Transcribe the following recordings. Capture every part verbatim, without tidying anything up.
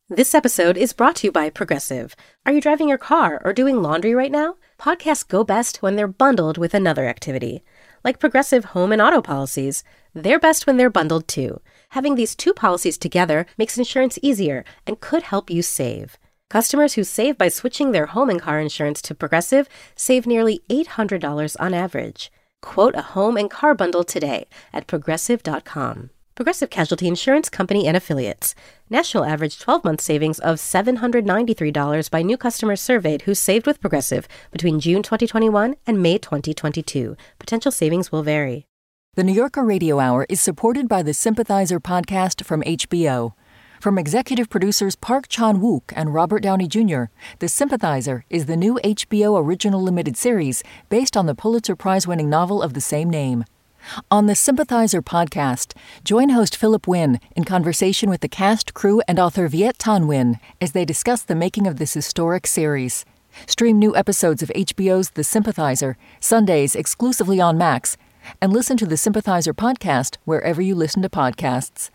This episode is brought to you by Progressive. Are you driving your car or doing laundry right now? Podcasts go best when they're bundled with another activity. Like Progressive home and auto policies, they're best when they're bundled too. Having these two policies together makes insurance easier and could help you save. Customers who save by switching their home and car insurance to Progressive save nearly eight hundred dollars on average. Quote a home and car bundle today at progressive dot com. Progressive Casualty Insurance Company and Affiliates. National average twelve-month savings of seven hundred ninety-three dollars by new customers surveyed who saved with Progressive between June twenty twenty-one and May twenty twenty-two. Potential savings will vary. The New Yorker Radio Hour is supported by the Sympathizer podcast from H B O. From executive producers Park Chan-wook and Robert Downey Junior, The Sympathizer is the new H B O original limited series based on the Pulitzer Prize-winning novel of the same name. On the Sympathizer podcast, join host Philip Wynn in conversation with the cast, crew, and author Viet Thanh Nguyen as they discuss the making of this historic series. Stream new episodes of H B O's The Sympathizer, Sundays exclusively on Max, and listen to the Sympathizer podcast wherever you listen to podcasts.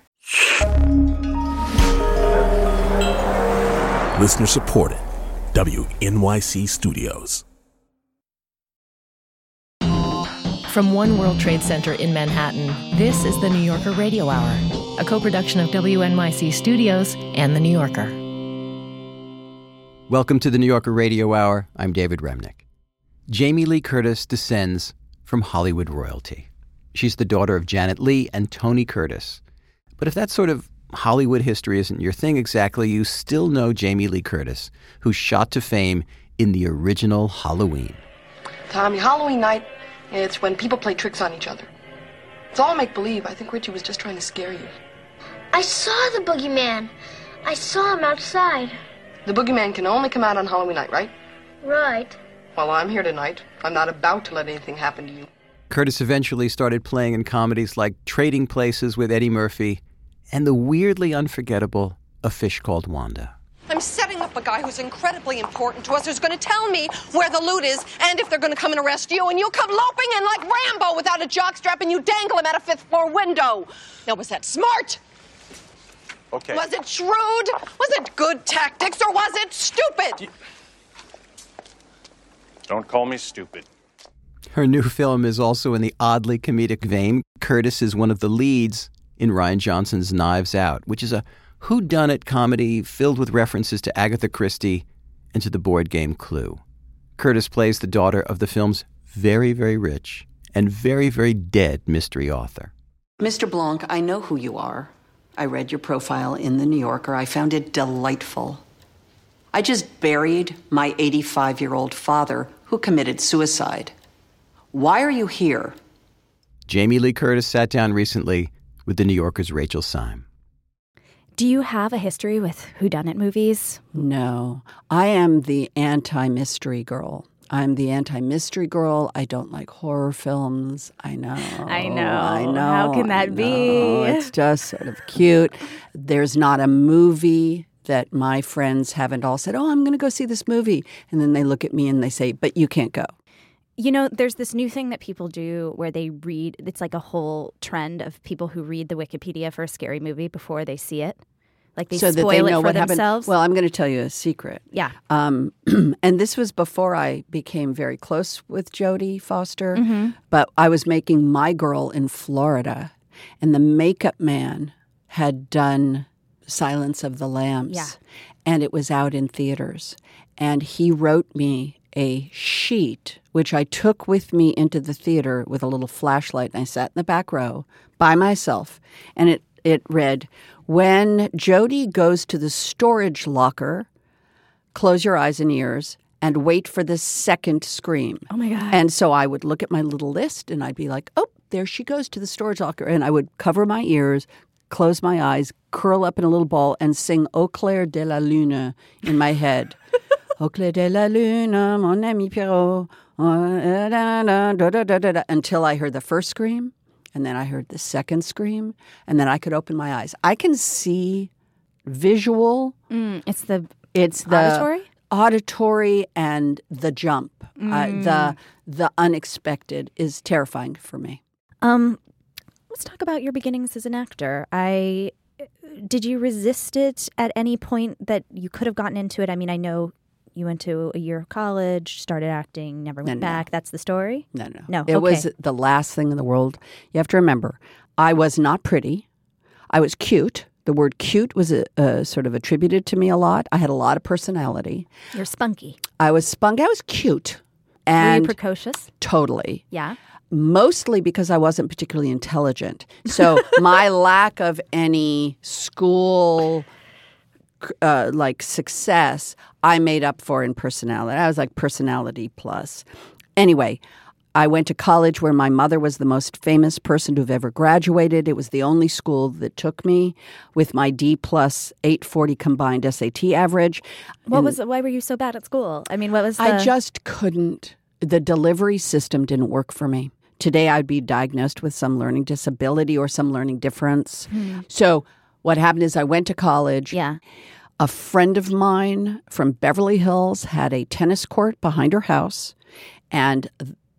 Listener supported. W N Y C Studios. From One World Trade Center in Manhattan, this is the New Yorker Radio Hour, a co-production of W N Y C Studios and The New Yorker. Welcome to the New Yorker Radio Hour. I'm David Remnick. Jamie Lee Curtis descends from Hollywood royalty. She's the daughter of Janet Leigh and Tony Curtis. But if that sort of Hollywood history isn't your thing exactly, you still know Jamie Lee Curtis, who shot to fame in the original Halloween. Tommy, Halloween night, it's when people play tricks on each other. It's all make-believe. I think Richie was just trying to scare you. I saw the boogeyman. I saw him outside. The boogeyman can only come out on Halloween night, right? Right. Well, I'm here tonight. I'm not about to let anything happen to you. Curtis eventually started playing in comedies like Trading Places with Eddie Murphy and the weirdly unforgettable A Fish Called Wanda. I'm setting up a guy who's incredibly important to us, who's going to tell me where the loot is and if they're going to come and arrest you, and you'll come loping in like Rambo without a jockstrap and you dangle him out a fifth floor window. Now, was that smart? Okay. Was it shrewd? Was it good tactics, or was it stupid? You... Don't call me stupid. Her new film is also in the oddly comedic vein. Curtis is one of the leads in Rian Johnson's Knives Out, which is a whodunit comedy filled with references to Agatha Christie and to the board game Clue. Curtis plays the daughter of the film's very, very rich and very, very dead mystery author. Mister Blanc, I know who you are. I read your profile in The New Yorker. I found it delightful. I just buried my eighty-five-year-old father who committed suicide. Why are you here? Jamie Lee Curtis sat down recently with The New Yorker's Rachel Syme. Do you have a history with whodunit movies? No. I am the anti-mystery girl. I'm the anti-mystery girl. I don't like horror films. I know. I know. I know. How can that be? It's just sort of cute. There's not a movie that my friends haven't all said, oh, I'm going to go see this movie. And then they look at me and they say, but you can't go. You know, there's this new thing that people do where they read, it's like a whole trend of people who read the Wikipedia for a scary movie before they see it. Like they so spoil that they know it for what themselves. Happened. Well, I'm going to tell you a secret. Yeah. Um, and this was before I became very close with Jodie Foster. Mm-hmm. But I was making My Girl in Florida, and the makeup man had done Silence of the Lambs. Yeah. And it was out in theaters. And he wrote me a sheet, which I took with me into the theater with a little flashlight, and I sat in the back row by myself. And it, it read, when Jodie goes to the storage locker, close your eyes and ears and wait for the second scream. Oh, my God. And so I would look at my little list, and I'd be like, oh, there she goes to the storage locker. And I would cover my ears, close my eyes, curl up in a little ball, and sing Au clair de la lune in my head. Au clair de la lune, mon ami Pierrot, until I heard the first scream, and then I heard the second scream, and then I could open my eyes. I can see visual. Mm, it's the it's the auditory? Auditory and the jump. Mm. Uh, the the unexpected is terrifying for me. Um, let's talk about your beginnings as an actor. I did you resist it at any point that you could have gotten into it? I mean, I know you went to a year of college, started acting, never went No, no. back. That's the story? No, no. No, It okay. was the last thing in the world. You have to remember, I was not pretty. I was cute. The word cute was a, uh, sort of attributed to me a lot. I had a lot of personality. You're spunky. I was spunky. I was cute. Were And you precocious? Totally. Yeah. Mostly because I wasn't particularly intelligent. So my lack of any school uh, like success, I made up for in personality. I was like personality plus. Anyway, I went to college where my mother was the most famous person to have ever graduated. It was the only school that took me with my D plus eight forty combined S A T average. What And was? Why were you so bad at school? I mean, what was the... I just couldn't. The delivery system didn't work for me. Today, I'd be diagnosed with some learning disability or some learning difference. Hmm. So what happened is I went to college. Yeah. A friend of mine from Beverly Hills had a tennis court behind her house, and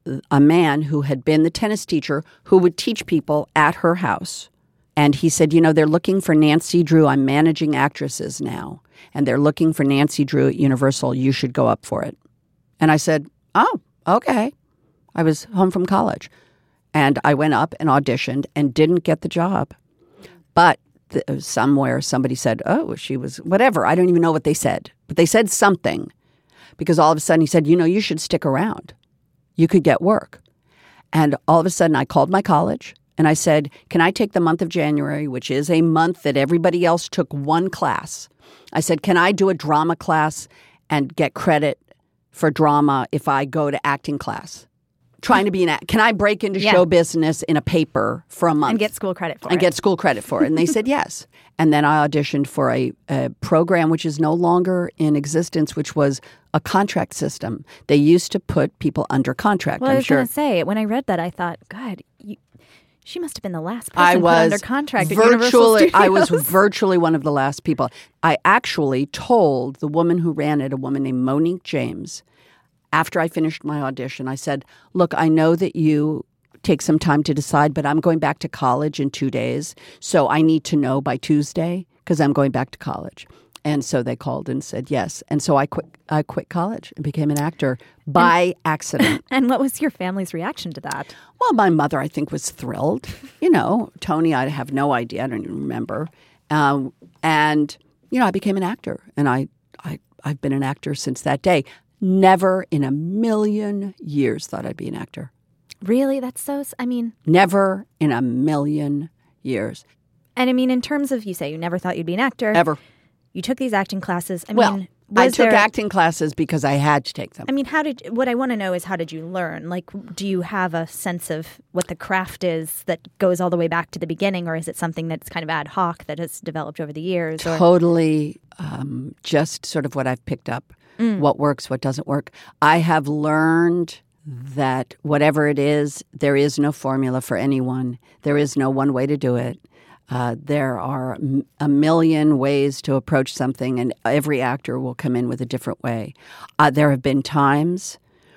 a man who had been the tennis teacher who would teach people at her house. And he said, you know, they're looking for Nancy Drew. I'm managing actresses now, and they're looking for Nancy Drew at Universal. You should go up for it. And I said, oh, okay. I was home from college. And I went up and auditioned and didn't get the job. But th- somewhere somebody said, oh, she was whatever. I don't even know what they said. But they said something. Because all of a sudden he said, you know, you should stick around. You could get work. And all of a sudden I called my college and I said, can I take the month of January, which is a month that everybody else took one class. I said, can I do a drama class and get credit for drama if I go to acting class? Trying to be an act. Can I break into Yeah. show business in a paper for a month? And get school credit for and it. get school credit for it. And they said yes. And then I auditioned for a, a program which is no longer in existence, which was a contract system. They used to put people under contract. Well, I'm I was sure. going to say, when I read that, I thought, God, you, she must have been the last person I put was under contract at Universal virtually. I was Studios. virtually one of the last people. I actually told the woman who ran it, a woman named Monique James, after I finished my audition, I said, look, I know that you take some time to decide, but I'm going back to college in two days. So I need to know by Tuesday because I'm going back to college. And so they called and said yes. And so I quit I quit college and became an actor by And- accident. And what was your family's reaction to that? Well, my mother, I think, was thrilled. You know, Tony, I have no idea. I don't even remember. Um, and, you know, I became an actor. And I, I, I've been an actor since that day. Never in a million years thought I'd be an actor. Really? That's so, I mean... Never in a million years. And I mean, in terms of, you say you never thought you'd be an actor. Ever. You took these acting classes. I well, mean, I was took there, acting classes because I had to take them. I mean, how did, what I want to know is how did you learn? Like, do you have a sense of what the craft is that goes all the way back to the beginning, or is it something that's kind of ad hoc that has developed over the years? Or? Totally um, just sort of what I've picked up. Mm. What works, what doesn't work. I have learned that whatever it is, there is no formula for anyone. There is no one way to do it. Uh, there are m- a million ways to approach something, and every actor will come in with a different way. Uh, there have been times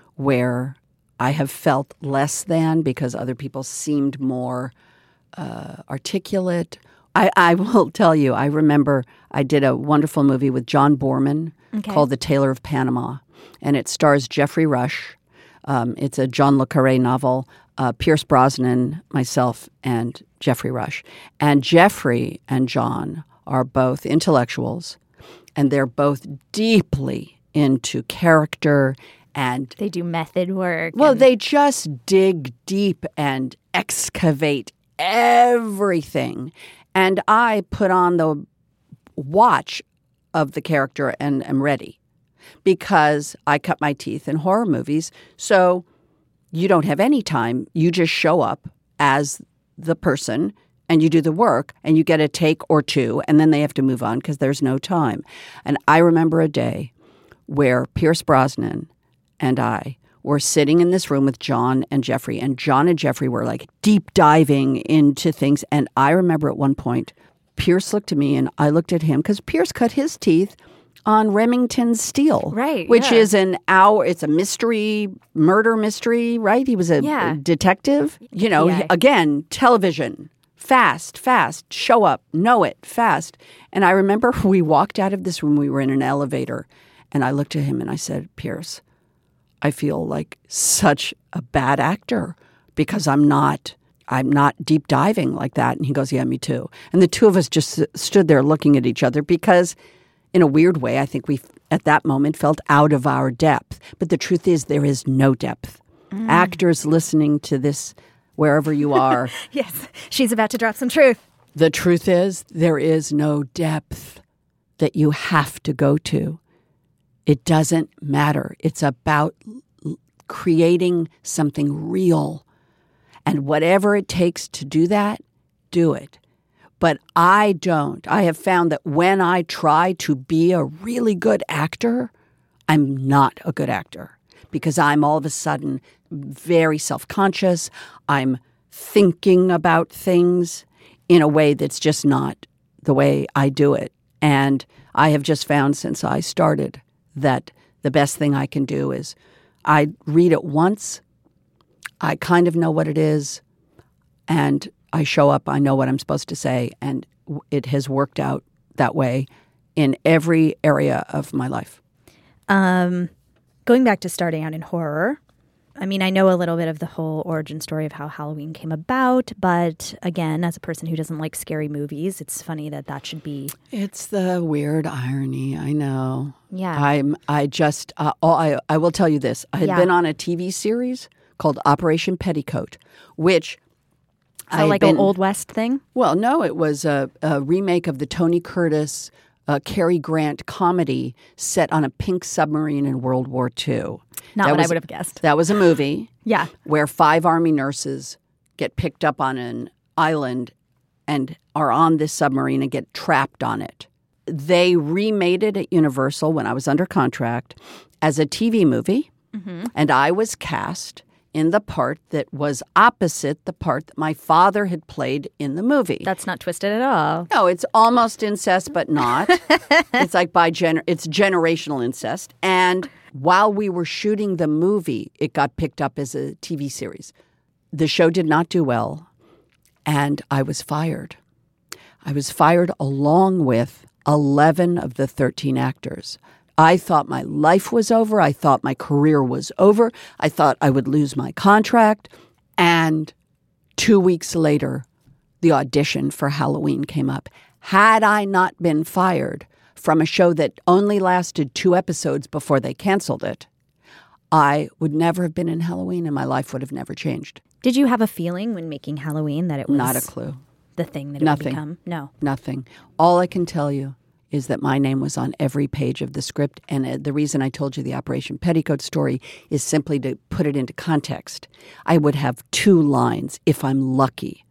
where I have felt less than because other people seemed more uh, articulate. I, I will tell you, I remember I did a wonderful movie with John Boorman Okay. called The Tailor of Panama, and it stars Jeffrey Rush. Um, it's a John le Carré novel, uh, Pierce Brosnan, myself, and Jeffrey Rush. And Jeffrey and John are both intellectuals, and they're both deeply into character and... They do method work. Well, and- they just dig deep and excavate everything. And I put on the watch of the character and am ready because I cut my teeth in horror movies. So you don't have any time. You just show up as the person and you do the work and you get a take or two and then they have to move on because there's no time. And I remember a day where Pierce Brosnan and I were sitting in this room with John and Jeffrey, and John and Jeffrey were like deep diving into things. And I remember at one point, Pierce looked at me and I looked at him because Pierce cut his teeth on Remington Steele. Right, Which yeah. is an hour, it's a mystery, murder mystery, right? He was a Yeah. detective. You know, Yeah. again, television, Fast, fast, show up, know it, fast. And I remember we walked out of this room, we were in an elevator, and I looked at him and I said, Pierce, I feel like such a bad actor because I'm not, I'm not deep diving like that. And he goes, yeah, me too. And the two of us just stood there looking at each other because in a weird way, I think we at that moment felt out of our depth. But the truth is there is no depth. Mm. Actors listening to this, wherever you are. Yes, she's about to drop some truth. The truth is there is no depth that you have to go to. It doesn't matter. It's about l- creating something real. And whatever it takes to do that, do it. But I don't. I have found that when I try to be a really good actor, I'm not a good actor because I'm all of a sudden very self-conscious. I'm thinking about things in a way that's just not the way I do it. And I have just found since I started that the best thing I can do is I read it once, I kind of know what it is, and I show up, I know what I'm supposed to say, and it has worked out that way in every area of my life. Um, going back to starting out in horror, I mean, I know a little bit of the whole origin story of how Halloween came about, but again, as a person who doesn't like scary movies, it's funny that that should be... It's the weird irony, I know. Yeah. I'm, I just, uh, oh, I, I will tell you this. I had yeah. been on a T V series called Operation Petticoat, which... So I like been, an Old West thing? Well, no, it was a, a remake of the Tony Curtis, uh, Cary Grant comedy set on a pink submarine in World War Two. Not that what was, I would have guessed. That was a movie. Yeah. Where five Army nurses get picked up on an island and are on this submarine and get trapped on it. They remade it at Universal when I was under contract as a T V movie, mm-hmm. and I was cast in the part that was opposite the part that my father had played in the movie. That's not twisted at all. No, it's almost incest, but not. It's like by gener- it's generational incest. And while we were shooting the movie, it got picked up as a T V series. The show did not do well, and I was fired. I was fired along with eleven of the thirteen actors. I thought my life was over. I thought my career was over. I thought I would lose my contract. And two weeks later, the audition for Halloween came up. Had I not been fired from a show that only lasted two episodes before they canceled it, I would never have been in Halloween and my life would have never changed. Did you have a feeling when making Halloween that it was... Not a clue. The thing that it Nothing. would become? No. Nothing. All I can tell you is that my name was on every page of the script. And the reason I told you the Operation Petticoat story is simply to put it into context. I would have two lines, if I'm lucky,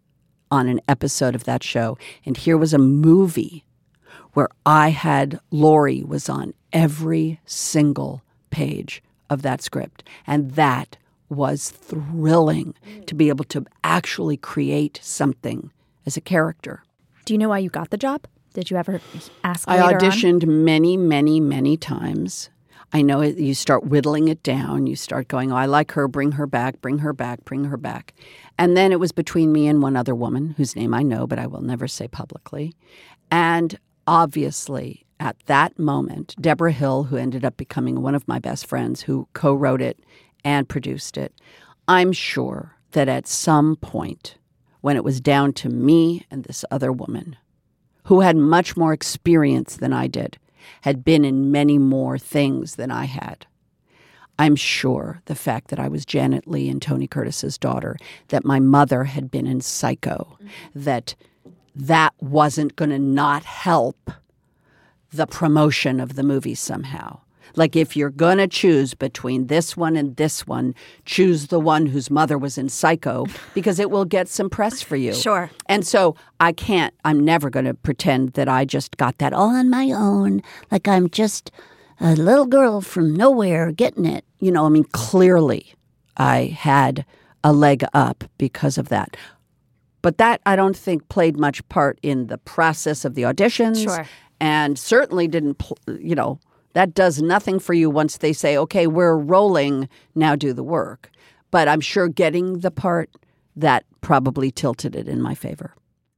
on an episode of that show. And here was a movie where I had Laurie was on every single page of that script. And that was thrilling to be able to actually create something as a character. Do you know why you got the job? Did you ever ask I later auditioned on? many, many, many times. I know it, you start whittling it down. You start going, oh, I like her, bring her back, bring her back, bring her back. And then it was between me and one other woman whose name I know, but I will never say publicly. And obviously, at that moment, Deborah Hill, who ended up becoming one of my best friends, who co-wrote it and produced it, I'm sure that at some point, when it was down to me and this other woman, who had much more experience than I did, had been in many more things than I had. I'm sure the fact that I was Janet Leigh and Tony Curtis's daughter, that my mother had been in Psycho, mm-hmm. that that wasn't going to not help the promotion of the movie somehow. Like, if you're going to choose between this one and this one, choose the one whose mother was in Psycho, because it will get some press for you. Sure. And so I can't, I'm never going to pretend that I just got that all on my own, like I'm just a little girl from nowhere getting it. You know, I mean, clearly I had a leg up because of that. But that, I don't think, played much part in the process of the auditions. Sure. And certainly didn't, pl- you know, that does nothing for you once they say, okay, we're rolling, now do the work. But I'm sure getting the part that probably tilted it in my favor.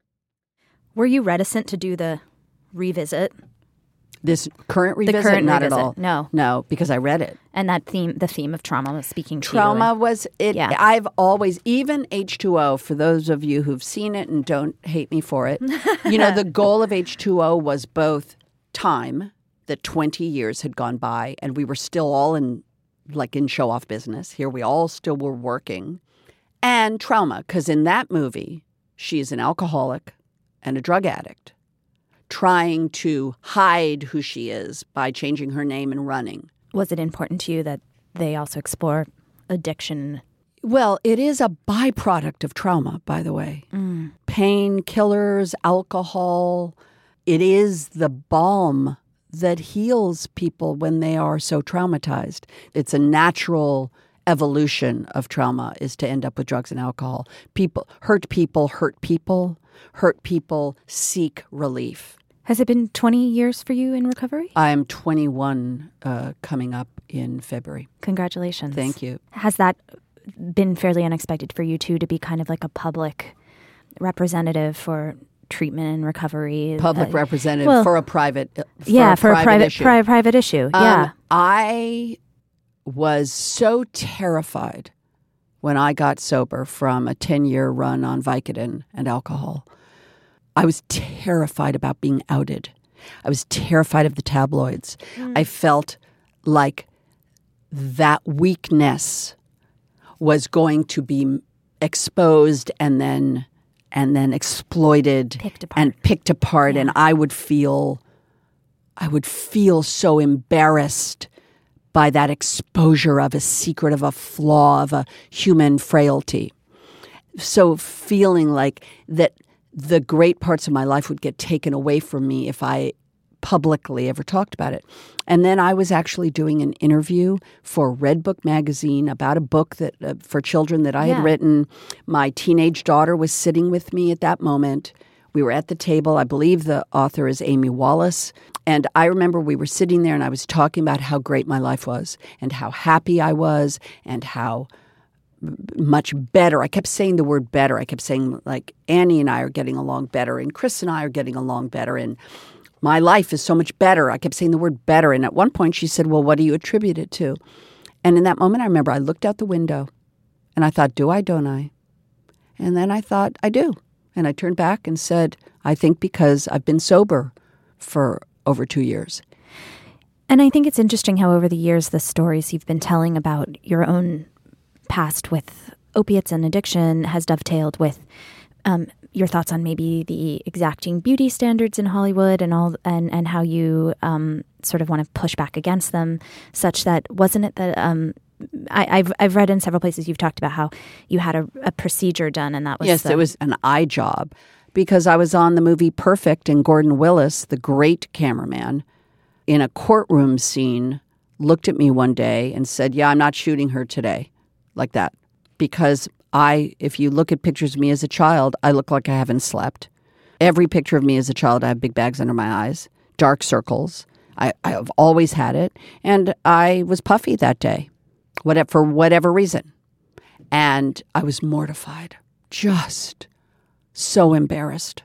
Were you reticent to do the revisit? This current revisit? The current Not revisit. at all. No. No, because I read it. And that theme, the theme of trauma was speaking to Trauma you. was, it. Yeah. I've always, even H two O, for those of you who've seen it and don't hate me for it, you know, the goal of H two O was both time, that twenty years had gone by and we were still all in, like in show-off business. Here we all still were working. And trauma, because in that movie, she is an alcoholic and a drug addict, trying to hide who she is by changing her name and running. Was it important to you that they also explore addiction? Well, it is a byproduct of trauma, by the way. Mm. Painkillers, alcohol. It is the balm that heals people when they are so traumatized. It's a natural evolution of trauma is to end up with drugs and alcohol. People, hurt people, hurt people. Hurt people seek relief. Has it been twenty years for you in recovery? I'm twenty-one uh, coming up in February. Congratulations. Thank you. Has that been fairly unexpected for you, too, to be kind of like a public representative for treatment and recovery? Public uh, representative well, for a private for Yeah, a for private a private, issue. pri- private issue. Um, yeah. I was so terrified when I got sober from a ten-year run on Vicodin and alcohol. I was terrified about being outed. I was terrified of the tabloids. Mm. I felt like that weakness was going to be exposed and then and then exploited picked apart. and picked apart, yeah. and I would feel I would feel so embarrassed by that exposure of a secret, of a flaw, of a human frailty. So feeling like that the great parts of my life would get taken away from me if I publicly ever talked about it. And then I was actually doing an interview for Red Book magazine about a book that uh, for children that I yeah. had written. My teenage daughter was sitting with me at that moment. We were at the table. I believe the author is Amy Wallace. And I remember we were sitting there and I was talking about how great my life was and how happy I was and how much better. I kept saying the word better. I kept saying, like, Annie and I are getting along better and Chris and I are getting along better and my life is so much better. I kept saying the word better. And at one point she said, well, what do you attribute it to? And in that moment, I remember I looked out the window and I thought, do I, don't I? And then I thought, I do. And I turned back and said, I think because I've been sober for over two years. And I think it's interesting how over the years, the stories you've been telling about your own past with opiates and addiction has dovetailed with um, your thoughts on maybe the exacting beauty standards in Hollywood and all, and, and how you um, sort of want to push back against them, such that, wasn't it that um, I, I've I've read in several places you've talked about how you had a, a procedure done and that was yes, the, it was an eye job because I was on the movie Perfect and Gordon Willis, the great cameraman, in a courtroom scene, looked at me one day and said, "Yeah, I'm not shooting her today," like that, because I, if you look at pictures of me as a child, I look like I haven't slept. Every picture of me as a child, I have big bags under my eyes, dark circles. I, I have always had it, and I was puffy that day. Whatever, for whatever reason. And I was mortified, just so embarrassed,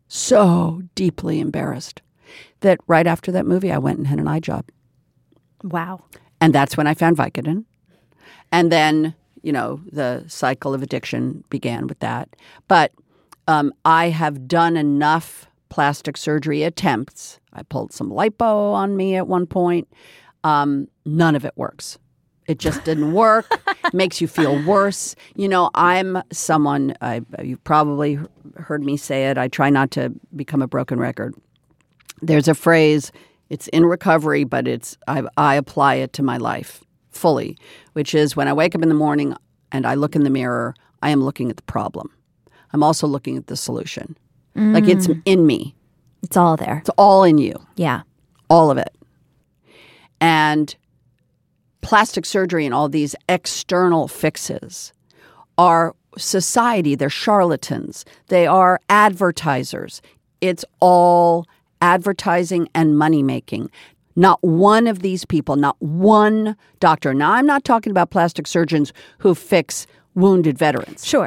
so deeply embarrassed that right after that movie, I went and had an eye job. Wow. And that's when I found Vicodin. And then, you know, the cycle of addiction began with that. But um, I have done enough plastic surgery attempts. I pulled some lipo on me at one point. Um, none of it works. It just didn't work. Makes you feel worse. You know, I'm someone, I, you've probably heard me say it, I try not to become a broken record. There's a phrase, it's in recovery, but it's I, I apply it to my life fully, which is when I wake up in the morning and I look in the mirror, I am looking at the problem. I'm also looking at the solution. Mm. Like it's in me. It's all there. It's all in you. Yeah. All of it. And plastic surgery and all these external fixes are society. They're charlatans. They are advertisers. It's all advertising and money-making. Not one of these people, not one doctor. Now, I'm not talking about plastic surgeons who fix wounded veterans. Sure.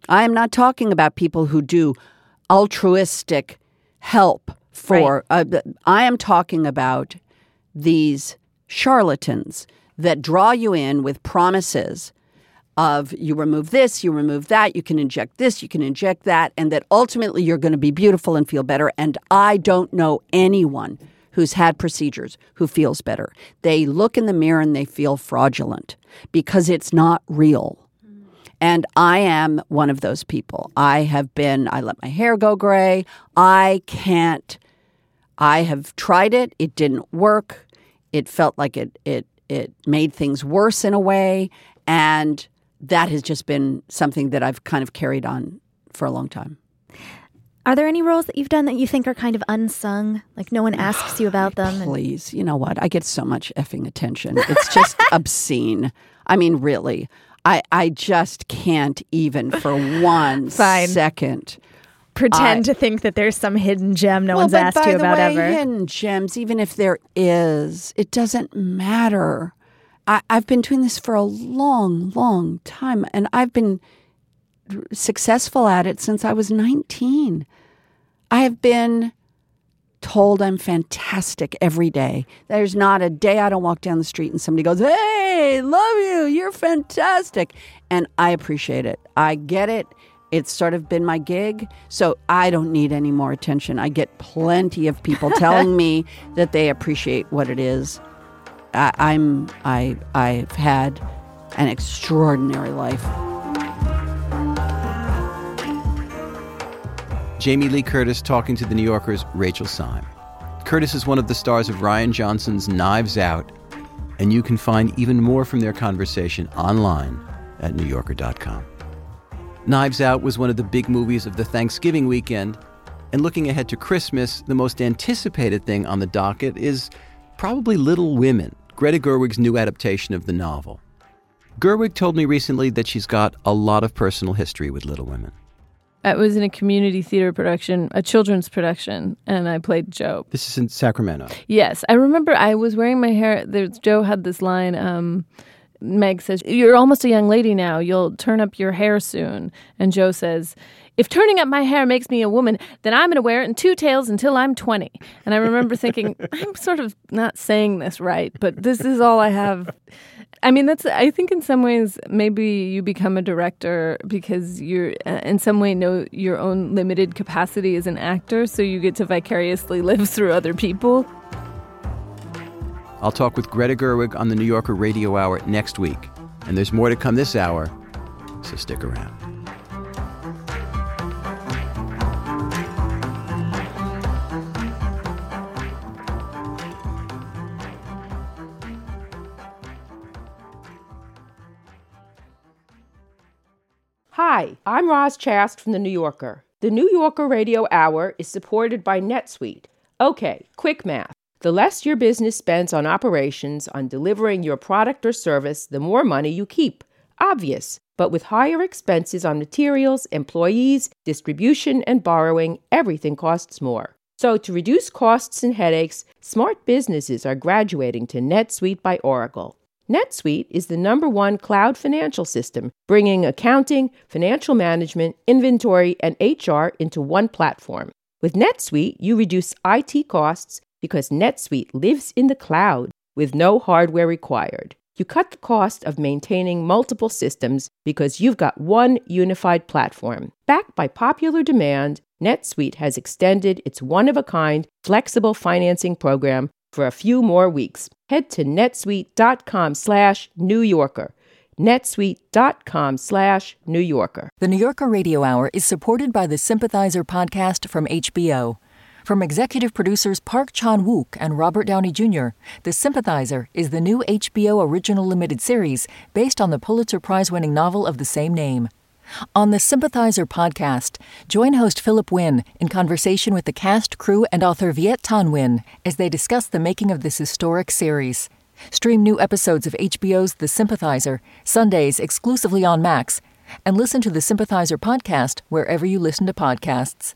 I am not talking about people who do altruistic help for, right. uh, I am talking about these charlatans that draw you in with promises of you remove this, you remove that, you can inject this, you can inject that, and that ultimately you're going to be beautiful and feel better. And I don't know anyone who's had procedures who feels better. They look in the mirror and they feel fraudulent because it's not real. And I am one of those people. I have been, I let my hair go gray. I can't, I have tried it. It didn't work. It felt like it, it, it made things worse in a way. And that has just been something that I've kind of carried on for a long time. Are there any roles that you've done that you think are kind of unsung? Like no one asks you about them? Please. And... You know what? I get so much effing attention. It's just obscene. I mean, really. I, I just can't even for one Fine. second pretend I, to think that there's some hidden gem no well, one's but asked you about by the way, ever. Hidden gems, even if there is, it doesn't matter. I, I've been doing this for a long, long time, and I've been successful at it since I was nineteen. I have been told I'm fantastic every day. There's not a day I don't walk down the street and somebody goes, "Hey, love you, you're fantastic." And I appreciate it. I get it. It's sort of been my gig, so I don't need any more attention. I get plenty of people telling me that they appreciate what it is. I, I'm, I, I've had an extraordinary life. Jamie Lee Curtis talking to The New Yorker's Rachel Syme. Curtis is one of the stars of Rian Johnson's Knives Out, and you can find even more from their conversation online at new yorker dot com. Knives Out was one of the big movies of the Thanksgiving weekend, and looking ahead to Christmas, the most anticipated thing on the docket is probably Little Women, Greta Gerwig's new adaptation of the novel. Gerwig told me recently that she's got a lot of personal history with Little Women. I was in a community theater production, a children's production, and I played Joe. This is in Sacramento. Yes. I remember I was wearing my hair. There's, Joe had this line, um, Meg says, "You're almost a young lady now. You'll turn up your hair soon." And Joe says, "If turning up my hair makes me a woman, then I'm going to wear it in two tails until I'm twenty. And I remember thinking, I'm sort of not saying this right, but this is all I have. I mean, that's, I think in some ways, maybe you become a director because you're, uh, in some way, know your own limited capacity as an actor, so you get to vicariously live through other people. I'll talk with Greta Gerwig on the New Yorker Radio Hour next week. And there's more to come this hour, so stick around. Hi, I'm Roz Chast from The New Yorker. The New Yorker Radio Hour is supported by NetSuite. Okay, quick math. The less your business spends on operations, on delivering your product or service, the more money you keep. Obvious. But with higher expenses on materials, employees, distribution, and borrowing, everything costs more. So to reduce costs and headaches, smart businesses are graduating to NetSuite by Oracle. NetSuite is the number one cloud financial system, bringing accounting, financial management, inventory, and H R into one platform. With NetSuite, you reduce I T costs because NetSuite lives in the cloud with no hardware required. You cut the cost of maintaining multiple systems because you've got one unified platform. Backed by popular demand, NetSuite has extended its one-of-a-kind flexible financing program for a few more weeks. Head to netsuite.com slash New Yorker. netsuite.com slash New Yorker. The New Yorker Radio Hour is supported by the Sympathizer podcast from H B O. From executive producers Park Chan-wook and Robert Downey Junior, The Sympathizer is the new H B O original limited series based on the Pulitzer Prize-winning novel of the same name. On the Sympathizer podcast, join host Philip Wynn in conversation with the cast, crew, and author Viet Thanh Nguyen as they discuss the making of this historic series. Stream new episodes of H B O's The Sympathizer, Sundays exclusively on Max, and listen to the Sympathizer podcast wherever you listen to podcasts.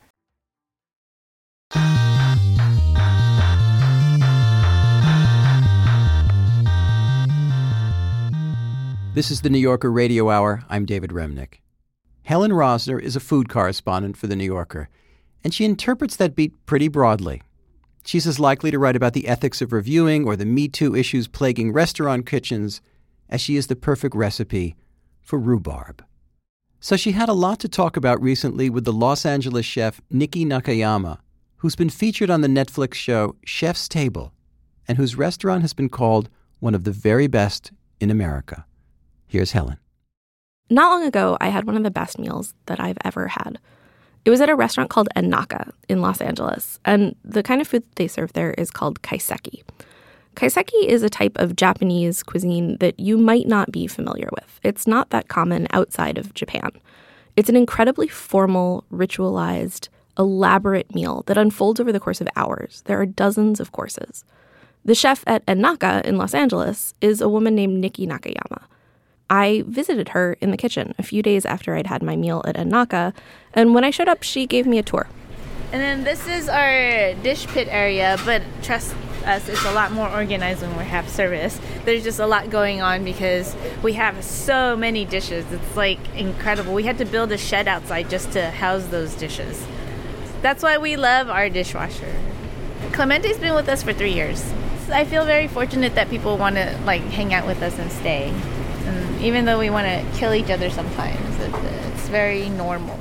This is the New Yorker Radio Hour. I'm David Remnick. Helen Rosner is a food correspondent for The New Yorker, and she interprets that beat pretty broadly. She's as likely to write about the ethics of reviewing or the Me Too issues plaguing restaurant kitchens as she is the perfect recipe for rhubarb. So she had a lot to talk about recently with the Los Angeles chef Nikki Nakayama, who's been featured on the Netflix show Chef's Table, and whose restaurant has been called one of the very best in America. Here's Helen. Not long ago, I had one of the best meals that I've ever had. It was at a restaurant called Ennaka in Los Angeles, and the kind of food they serve there is called kaiseki. Kaiseki is a type of Japanese cuisine that you might not be familiar with. It's not that common outside of Japan. It's an incredibly formal, ritualized, elaborate meal that unfolds over the course of hours. There are dozens of courses. The chef at Ennaka in Los Angeles is a woman named Nikki Nakayama. I visited her in the kitchen a few days after I'd had my meal at Ennaka, and when I showed up, she gave me a tour. And then this is our dish pit area, but trust us, it's a lot more organized when we have service. There's just a lot going on because we have so many dishes. It's like incredible. We had to build a shed outside just to house those dishes. That's why we love our dishwasher. Clemente's been with us for three years. I feel very fortunate that people want to like hang out with us and stay. And even though we want to kill each other sometimes, it's very normal.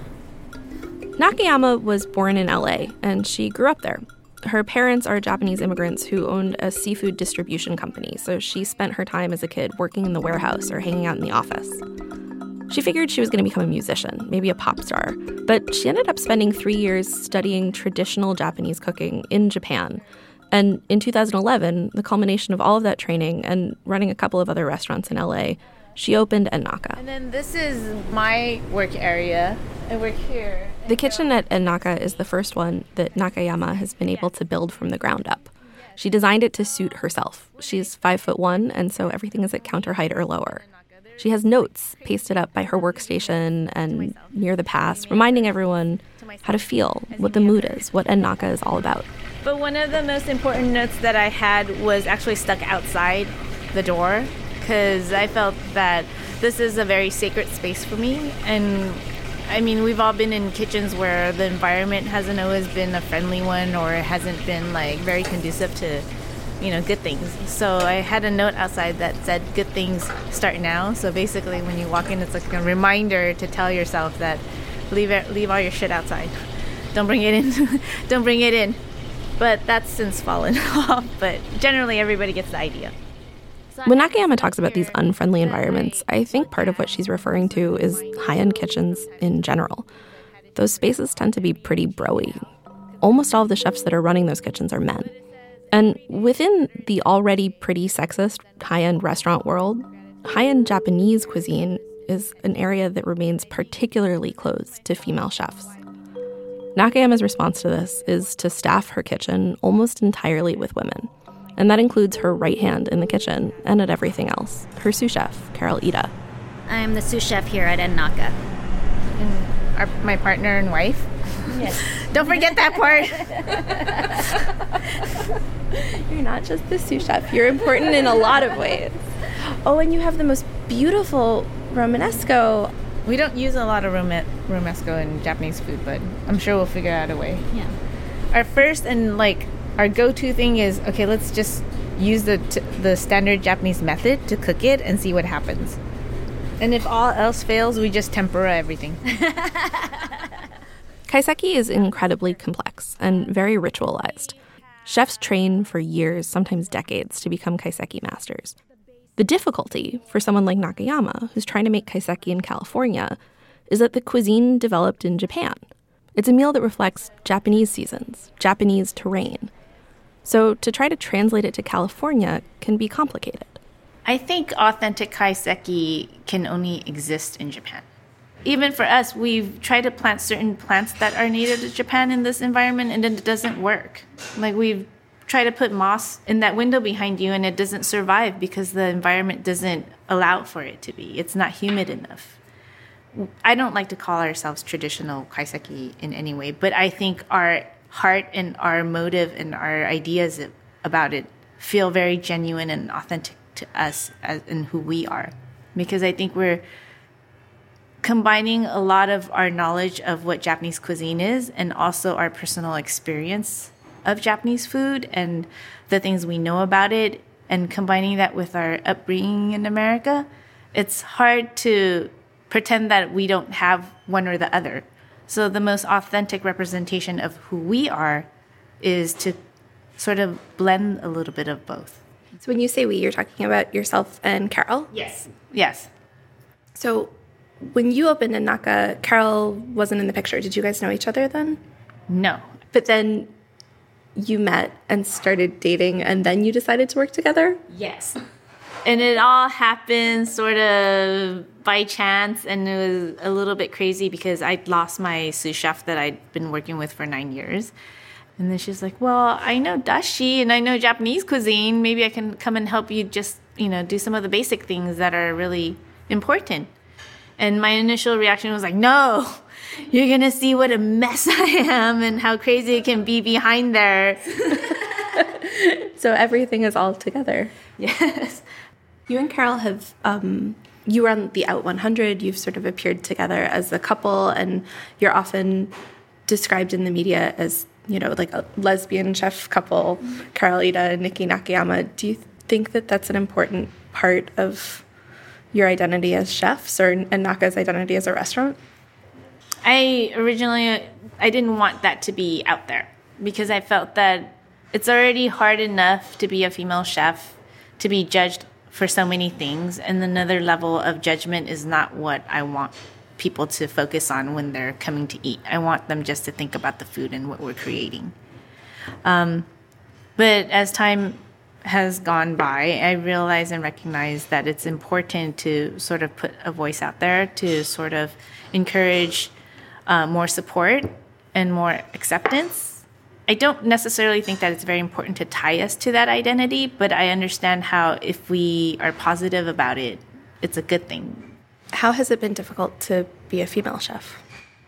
Nakayama was born in L A, and she grew up there. Her parents are Japanese immigrants who owned a seafood distribution company, so she spent her time as a kid working in the warehouse or hanging out in the office. She figured she was going to become a musician, maybe a pop star, but she ended up spending three years studying traditional Japanese cooking in Japan. And in two thousand eleven, the culmination of all of that training and running a couple of other restaurants in L A, she opened Ennaka. And then this is my work area. I work here. The kitchen at Ennaka is the first one that Nakayama has been able to build from the ground up. She designed it to suit herself. She's five foot one, and so everything is at counter height or lower. She has notes pasted up by her workstation and near the pass, reminding everyone how to feel, what the mood is, what Ennaka is all about. But one of the most important notes that I had was actually stuck outside the door because I felt that this is a very sacred space for me. And I mean, we've all been in kitchens where the environment hasn't always been a friendly one or it hasn't been like very conducive to, you know, good things. So I had a note outside that said good things start now. So basically when you walk in, it's like a reminder to tell yourself that leave it, leave all your shit outside. Don't bring it in. Don't bring it in. But that's since fallen off. But generally, everybody gets the idea. When Nakayama talks about these unfriendly environments, I think part of what she's referring to is high-end kitchens in general. Those spaces tend to be pretty bro-y. Almost all of the chefs that are running those kitchens are men. And within the already pretty sexist high-end restaurant world, high-end Japanese cuisine is an area that remains particularly closed to female chefs. Nakayama's response to this is to staff her kitchen almost entirely with women. And that includes her right hand in the kitchen and at everything else, her sous chef, Carol Ida. I'm the sous chef here at Ennaka. And our, my partner and wife. Yes. Don't forget that part. You're not just the sous chef. You're important in a lot of ways. Oh, and you have the most beautiful Romanesco. We don't use a lot of Rome- Romesco in Japanese food, but I'm sure we'll figure out a way. Yeah. Our first and like our go-to thing is, okay, let's just use the t- the standard Japanese method to cook it and see what happens. And if all else fails, we just tempura everything. Kaiseki is incredibly complex and very ritualized. Chefs train for years, sometimes decades, to become kaiseki masters. The difficulty for someone like Nakayama, who's trying to make kaiseki in California, is that the cuisine developed in Japan. It's a meal that reflects Japanese seasons, Japanese terrain. So to try to translate it to California can be complicated. I think authentic kaiseki can only exist in Japan. Even for us, we've tried to plant certain plants that are native to Japan in this environment, and it doesn't work. Like we've tried to put moss in that window behind you, and it doesn't survive because the environment doesn't allow for it to be. It's not humid enough. I don't like to call ourselves traditional kaiseki in any way, but I think our heart and our motive and our ideas about it feel very genuine and authentic to us as in who we are. Because I think we're combining a lot of our knowledge of what Japanese cuisine is and also our personal experience of Japanese food and the things we know about it, and combining that with our upbringing in America, it's hard to pretend that we don't have one or the other. So the most authentic representation of who we are is to sort of blend a little bit of both. So when you say we, you're talking about yourself and Carol? Yes. Yes. So when you opened Ennaka, Carol wasn't in the picture. Did you guys know each other then? No. But then you met and started dating, and then you decided to work together? Yes. And it all happened sort of by chance, and it was a little bit crazy because I'd lost my sous chef that I'd been working with for nine years. And then she's like, well, I know dashi and I know Japanese cuisine. Maybe I can come and help you just, you know, do some of the basic things that are really important. And my initial reaction was like, no, you're going to see what a mess I am and how crazy it can be behind there. So everything is all together. Yes. You and Carol have, um, you were on the Out one hundred. You've sort of appeared together as a couple, and you're often described in the media as, you know, like a lesbian chef couple, Carol Ida and Nikki Nakayama. Do you think that that's an important part of your identity as chefs, or Ennaka's identity as a restaurant? I originally, I didn't want that to be out there because I felt that it's already hard enough to be a female chef, to be judged for so many things, and another level of judgment is not what I want people to focus on when they're coming to eat. I want them just to think about the food and what we're creating. Um, but as time has gone by, I realize and recognize that it's important to sort of put a voice out there to sort of encourage uh, more support and more acceptance. I don't necessarily think that it's very important to tie us to that identity, but I understand how if we are positive about it, it's a good thing. How has it been difficult to be a female chef?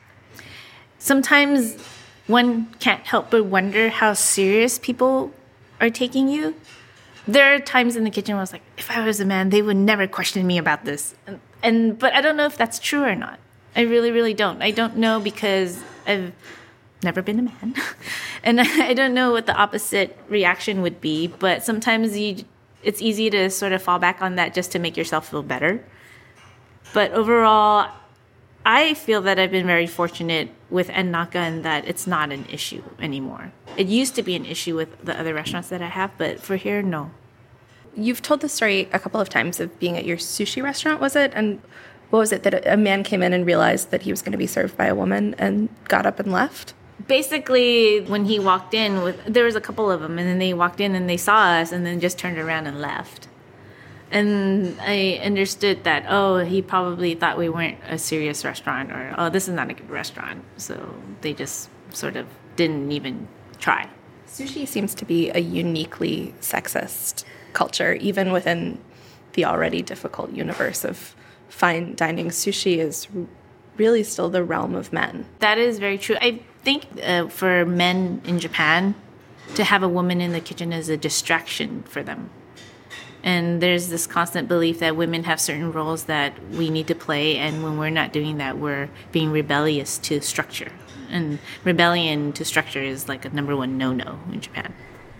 Sometimes one can't help but wonder how serious people are taking you. There are times in the kitchen where I was like, if I was a man, they would never question me about this. And, and but I don't know if that's true or not. I really, really don't. I don't know because I've never been a man. And I don't know what the opposite reaction would be. But sometimes you, it's easy to sort of fall back on that just to make yourself feel better. But overall, I feel that I've been very fortunate with Ennaka in that it's not an issue anymore. It used to be an issue with the other restaurants that I have, but for here, no. You've told the story a couple of times of being at your sushi restaurant, was it? And what was it, that a man came in and realized that he was going to be served by a woman and got up and left? Basically, when he walked in, with there was a couple of them, and then they walked in and they saw us and then just turned around and left. And I understood that, oh, he probably thought we weren't a serious restaurant, or, oh, this is not a good restaurant. So they just sort of didn't even try. Sushi seems to be a uniquely sexist culture, even within the already difficult universe of fine dining. Sushi is really still the realm of men. That is very true. I think uh, for men in Japan, to have a woman in the kitchen is a distraction for them. And there's this constant belief that women have certain roles that we need to play, and when we're not doing that, we're being rebellious to structure. And rebellion to structure is like a number one no-no in Japan.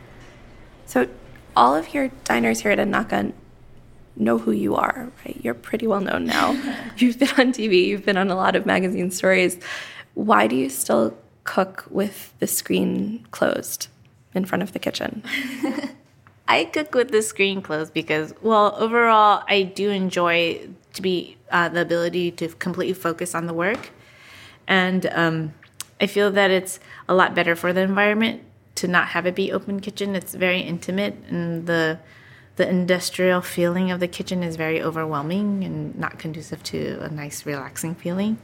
So all of your diners here at Ennaka know who you are, right? You're pretty well known now. You've been on T V, you've been on a lot of magazine stories. Why do you still cook with the screen closed in front of the kitchen? I cook with the screen closed because, well, overall, I do enjoy to be uh, the ability to completely focus on the work. And um, I feel that it's a lot better for the environment to not have it be open kitchen. It's very intimate, and the the industrial feeling of the kitchen is very overwhelming and not conducive to a nice, relaxing feeling.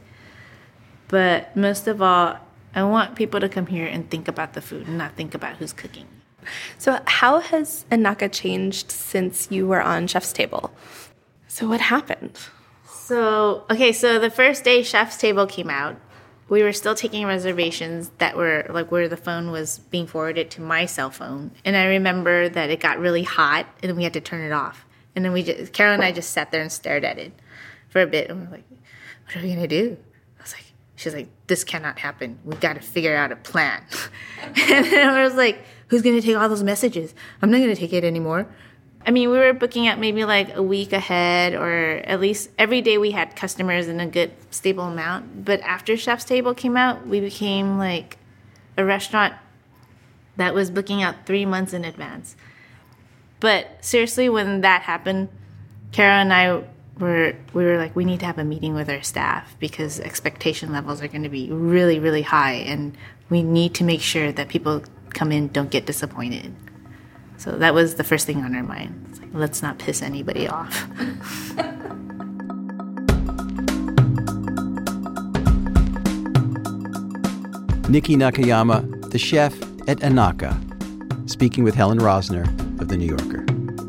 But most of all, I want people to come here and think about the food and not think about who's cooking. So how has Ennaka changed since you were on Chef's Table? So what happened? So, okay, so the first day Chef's Table came out, we were still taking reservations that were like where the phone was being forwarded to my cell phone. And I remember that it got really hot and then we had to turn it off. And then we just, Carol and I just sat there and stared at it for a bit. And we were like, what are we going to do? I was like, she's like, this cannot happen. We've got to figure out a plan. And then I was like, who's going to take all those messages? I'm not going to take it anymore. I mean, we were booking out maybe like a week ahead, or at least every day we had customers in a good stable amount. But after Chef's Table came out, we became like a restaurant that was booking out three months in advance. But seriously, when that happened, Kara and I were we were like, we need to have a meeting with our staff because expectation levels are going to be really, really high, and we need to make sure that people come in don't get disappointed. So that was the first thing on our mind. It's like, let's not piss anybody off. Nikki Nakayama, the chef at Anaka, speaking with Helen Rosner of The New Yorker.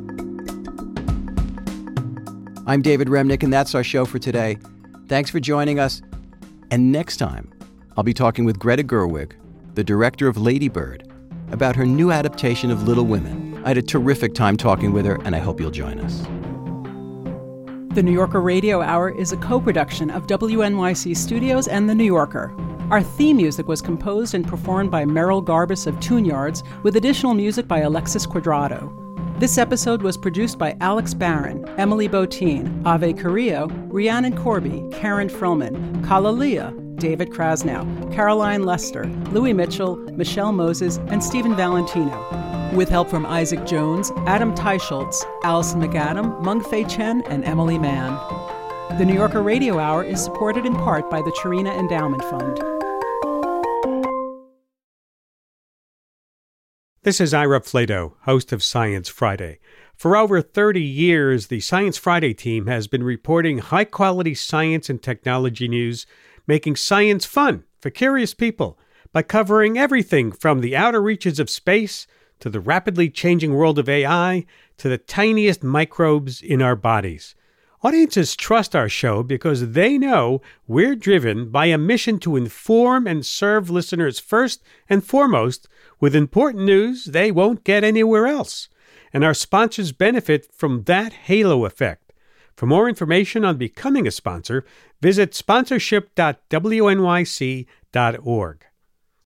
I'm David Remnick, and that's our show for today. Thanks for joining us. And next time, I'll be talking with Greta Gerwig, the director of Lady Bird, about her new adaptation of Little Women. I had a terrific time talking with her, and I hope you'll join us. The New Yorker Radio Hour is a co-production of W N Y C Studios and The New Yorker. Our theme music was composed and performed by Merrill Garbus of Tune Yards, with additional music by Alexis Quadrado. This episode was produced by Alex Barron, Emily Botine, Ave Carrillo, Rhiannon Corby, Karen Frillman, Kala Leah, David Krasnow, Caroline Lester, Louis Mitchell, Michelle Moses, and Stephen Valentino. With help from Isaac Jones, Adam Teicholtz, Allison McAdam, Mung Fei Chen, and Emily Mann. The New Yorker Radio Hour is supported in part by the Chirina Endowment Fund. This is Ira Flato, host of Science Friday. For over thirty years, the Science Friday team has been reporting high-quality science and technology news, making science fun for curious people by covering everything from the outer reaches of space to the rapidly changing world of A I to the tiniest microbes in our bodies. Audiences trust our show because they know we're driven by a mission to inform and serve listeners first and foremost with important news they won't get anywhere else. And our sponsors benefit from that halo effect. For more information on becoming a sponsor, visit sponsorship dot w n y c dot org.